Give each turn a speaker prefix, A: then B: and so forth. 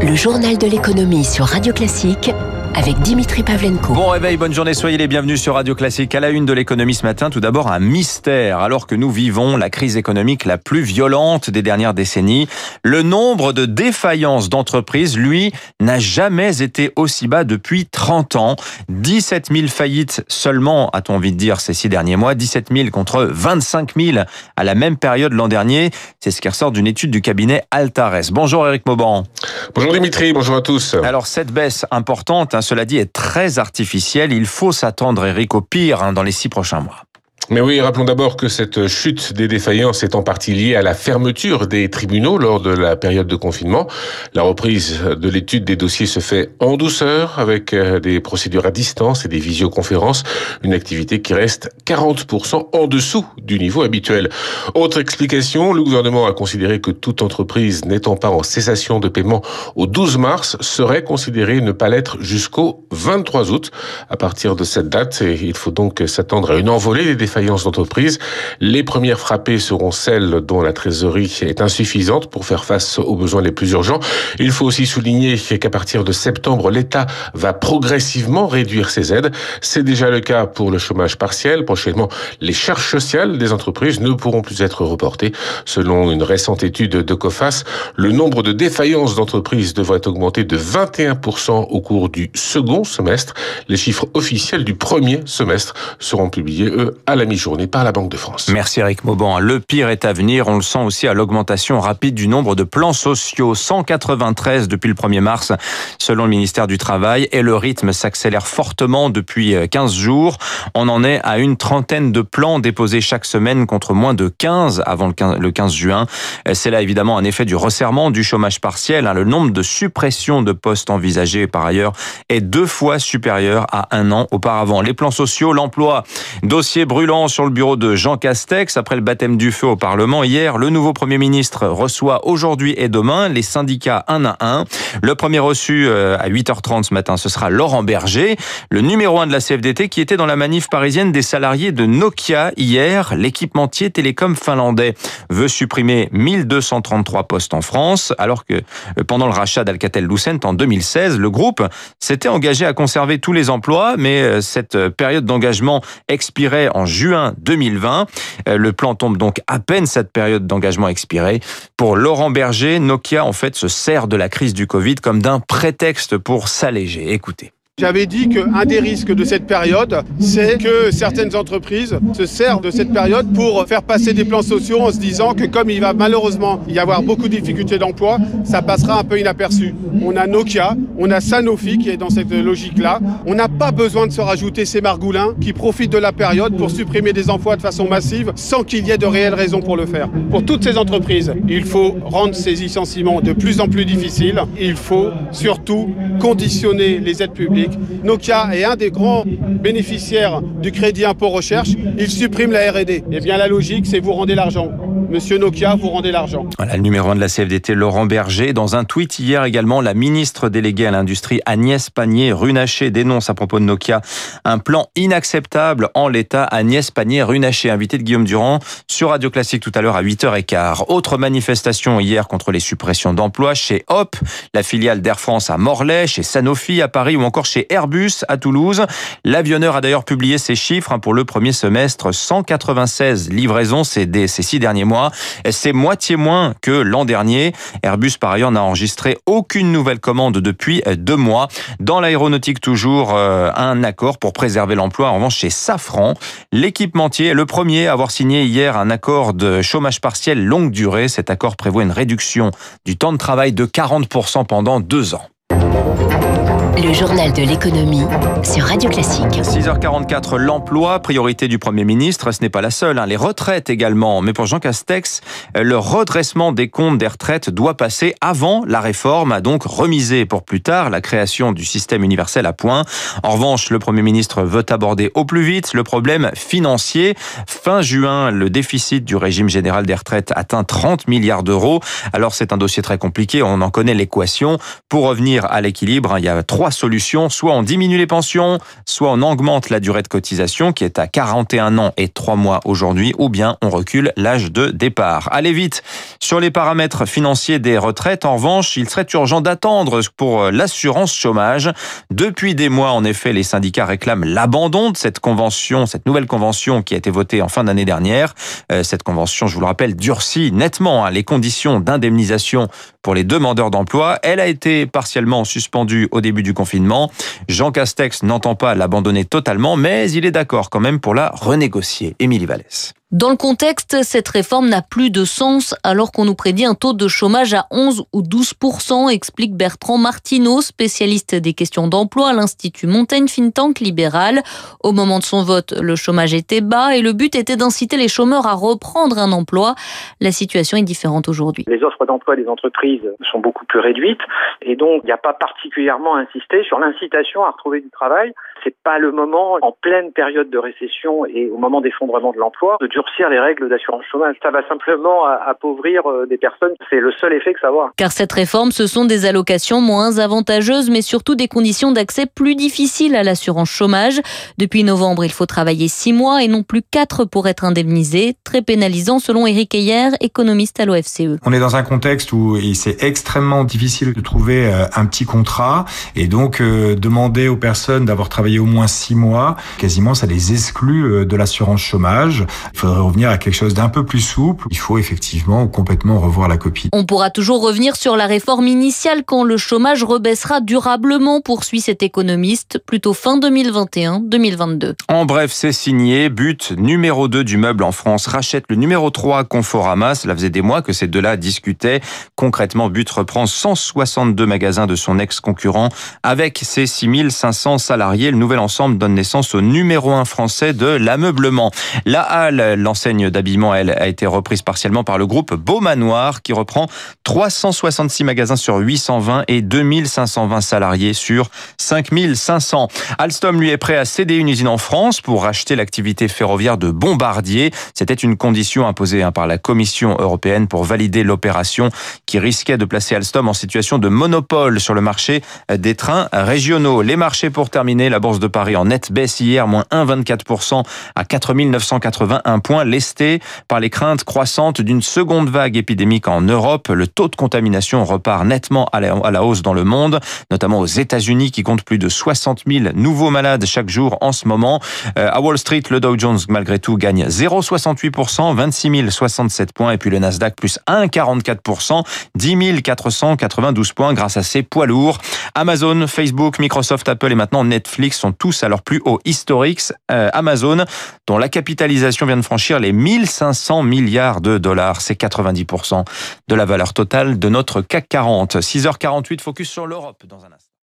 A: Le journal de l'économie sur Radio Classique avec Dimitri Pavlenko.
B: Bon réveil, bonne journée, soyez les bienvenus sur Radio Classique. À la une de l'économie ce matin, tout d'abord un mystère. Alors que nous vivons la crise économique la plus violente des dernières décennies, le nombre de défaillances d'entreprises, lui, n'a jamais été aussi bas depuis 30 ans. 17 000 faillites seulement, a-t-on envie de dire, ces 6 derniers mois. 17 000 contre 25 000 à la même période l'an dernier. C'est ce qui ressort d'une étude du cabinet Altares. Bonjour Éric Mauban.
C: Bonjour Dimitri, bonjour à tous.
B: Alors cette baisse importante, cela dit, est très artificielle. Il faut s'attendre, Éric, au pire dans les 6 prochains mois.
C: Mais oui, rappelons d'abord que cette chute des défaillances est en partie liée à la fermeture des tribunaux lors de la période de confinement. La reprise de l'étude des dossiers se fait en douceur avec des procédures à distance et des visioconférences, une activité qui reste 40% en dessous du niveau habituel. Autre explication, le gouvernement a considéré que toute entreprise n'étant pas en cessation de paiement au 12 mars serait considérée ne pas l'être jusqu'au 23 août. À partir de cette date, il faut donc s'attendre à une envolée des défaillances d'entreprise. Les premières frappées seront celles dont la trésorerie est insuffisante pour faire face aux besoins les plus urgents. Il faut aussi souligner qu'à partir de septembre, l'État va progressivement réduire ses aides. C'est déjà le cas pour le chômage partiel. Prochainement, les charges sociales des entreprises ne pourront plus être reportées. Selon une récente étude de Coface, le nombre de défaillances d'entreprises devrait augmenter de 21% au cours du second semestre. Les chiffres officiels du premier semestre seront publiés, à la mi-journée par la Banque de France.
B: Merci Éric Mauban. Le pire est à venir. On le sent aussi à l'augmentation rapide du nombre de plans sociaux. 193 depuis le 1er mars, selon le ministère du Travail. Et le rythme s'accélère fortement depuis 15 jours. On en est à une trentaine de plans déposés chaque semaine contre moins de 15 avant le 15 juin. C'est là évidemment un effet du resserrement du chômage partiel. Le nombre de suppressions de postes envisagées par ailleurs est 2 fois supérieur à un an auparavant. Les plans sociaux, l'emploi, dossier brûlant sur le bureau de Jean Castex. Après le baptême du feu au Parlement hier, le nouveau Premier ministre reçoit aujourd'hui et demain les syndicats un à un. Le premier reçu à 8h30 ce matin, ce sera Laurent Berger, le numéro 1 de la CFDT qui était dans la manif parisienne des salariés de Nokia hier. L'équipementier télécom finlandais veut supprimer 1233 postes en France, alors que pendant le rachat d'Alcatel-Lucent en 2016, le groupe s'était engagé à conserver tous les emplois, mais cette période d'engagement expirait en juin 2020. Le plan tombe donc à peine cette période d'engagement expirée. Pour Laurent Berger, Nokia en fait se sert de la crise du Covid comme d'un prétexte pour s'alléger. Écoutez.
D: J'avais dit qu'un des risques de cette période, c'est que certaines entreprises se servent de cette période pour faire passer des plans sociaux en se disant que comme il va malheureusement y avoir beaucoup de difficultés d'emploi, ça passera un peu inaperçu. On a Nokia, on a Sanofi qui est dans cette logique-là. On n'a pas besoin de se rajouter ces margoulins qui profitent de la période pour supprimer des emplois de façon massive sans qu'il y ait de réelles raisons pour le faire. Pour toutes ces entreprises, il faut rendre ces licenciements de plus en plus difficiles. Il faut surtout conditionner les aides publiques. Nokia est un des grands bénéficiaires du crédit impôt recherche. Il supprime la R&D. Eh bien, la logique, c'est vous rendez l'argent. Monsieur Nokia, vous rendez l'argent.
B: Voilà, le numéro 1 de la CFDT, Laurent Berger. Dans un tweet hier également, la ministre déléguée à l'industrie Agnès Pannier-Runacher dénonce à propos de Nokia un plan inacceptable en l'état. Agnès Pannier-Runacher, invitée de Guillaume Durand sur Radio Classique tout à l'heure à 8h15. Autre manifestation hier contre les suppressions d'emplois chez Hop, la filiale d'Air France à Morlaix, chez Sanofi à Paris ou encore chez Airbus à Toulouse. L'avionneur a d'ailleurs publié ses chiffres pour le premier semestre. 196 livraisons ces 6 derniers mois. C'est moitié moins que l'an dernier. Airbus, par ailleurs, n'a enregistré aucune nouvelle commande depuis 2 mois. Dans l'aéronautique, toujours un accord pour préserver l'emploi. En revanche, chez Safran, l'équipementier est le premier à avoir signé hier un accord de chômage partiel longue durée. Cet accord prévoit une réduction du temps de travail de 40% pendant 2 ans.
A: Le journal de l'économie sur Radio Classique.
B: 6h44, l'emploi, priorité du Premier ministre. Ce n'est pas la seule, les retraites également. Mais pour Jean Castex, le redressement des comptes des retraites doit passer avant la réforme, a donc remisé pour plus tard la création du système universel à points. En revanche, le Premier ministre veut aborder au plus vite le problème financier. Fin juin, le déficit du régime général des retraites atteint 30 milliards d'euros. Alors c'est un dossier très compliqué, on en connaît l'équation. Pour revenir à l'équilibre, il y a 3 trois solutions. Soit on diminue les pensions, soit on augmente la durée de cotisation qui est à 41 ans et 3 mois aujourd'hui, ou bien on recule l'âge de départ. Allez vite sur les paramètres financiers des retraites. En revanche, il serait urgent d'attendre pour l'assurance chômage. Depuis des mois, en effet, les syndicats réclament l'abandon de cette nouvelle convention qui a été votée en fin d'année dernière. Cette convention, je vous le rappelle, durcit nettement les conditions d'indemnisation pour les demandeurs d'emploi. Elle a été partiellement suspendue au début du confinement. Jean Castex n'entend pas l'abandonner totalement, mais il est d'accord quand même pour la renégocier. Émilie Vallès.
E: Dans le contexte, cette réforme n'a plus de sens alors qu'on nous prédit un taux de chômage à 11 ou 12%, explique Bertrand Martineau, spécialiste des questions d'emploi à l'Institut Montaigne Think Tank libéral. Au moment de son vote, le chômage était bas et le but était d'inciter les chômeurs à reprendre un emploi. La situation est différente aujourd'hui.
F: Les offres d'emploi des entreprises sont beaucoup plus réduites et donc il n'y a pas particulièrement insisté sur l'incitation à retrouver du travail. C'est pas le moment, en pleine période de récession et au moment d'effondrement de l'emploi, de durcir les règles d'assurance chômage. Ça va simplement appauvrir des personnes. C'est le seul effet que ça va.
E: Car cette réforme, ce sont des allocations moins avantageuses, mais surtout des conditions d'accès plus difficiles à l'assurance chômage. Depuis novembre, il faut travailler 6 mois et non plus 4 pour être indemnisé. Très pénalisant selon Éric Heyer, économiste à l'OFCE.
G: On est dans un contexte où c'est extrêmement difficile de trouver un petit contrat et donc demander aux personnes d'avoir travaillé au moins 6 mois, quasiment ça les exclut de l'assurance chômage. Il faudrait revenir à quelque chose d'un peu plus souple. Il faut effectivement complètement revoir la copie.
E: On pourra toujours revenir sur la réforme initiale quand le chômage rebaissera durablement, poursuit cet économiste, plutôt fin 2021-2022.
B: En bref, c'est signé. But numéro 2 du meuble en France rachète le numéro 3 Conforama. Cela faisait des mois que ces deux-là discutaient. Concrètement, But reprend 162 magasins de son ex-concurrent avec ses 6500 salariés. Le nouvel ensemble donne naissance au numéro 1 français de l'ameublement. La Halle, l'enseigne d'habillement, elle, a été reprise partiellement par le groupe Beaumanoir qui reprend 366 magasins sur 820 et 2520 salariés sur 5500. Alstom, lui, est prêt à céder une usine en France pour racheter l'activité ferroviaire de Bombardier. C'était une condition imposée par la Commission européenne pour valider l'opération qui risquait de placer Alstom en situation de monopole sur le marché des trains régionaux. Les marchés pour terminer, la Bourse de Paris en nette baisse hier, moins 1,24% à 4981 points, lesté par les craintes croissantes d'une seconde vague épidémique en Europe. Le taux de contamination repart nettement à la hausse dans le monde, notamment aux États-Unis qui comptent plus de 60 000 nouveaux malades chaque jour en ce moment. À Wall Street, le Dow Jones, malgré tout, gagne 0,68%, 26 067 points, et puis le Nasdaq plus 1,44%, 10 492 points grâce à ses poids lourds. Amazon, Facebook, Microsoft, Apple et maintenant Netflix sont tous à leur plus haut historique. Amazon, dont la capitalisation vient de franchir les 1500 milliards de dollars. C'est 90% de la valeur totale de notre CAC 40. 6h48, focus sur l'Europe dans un instant.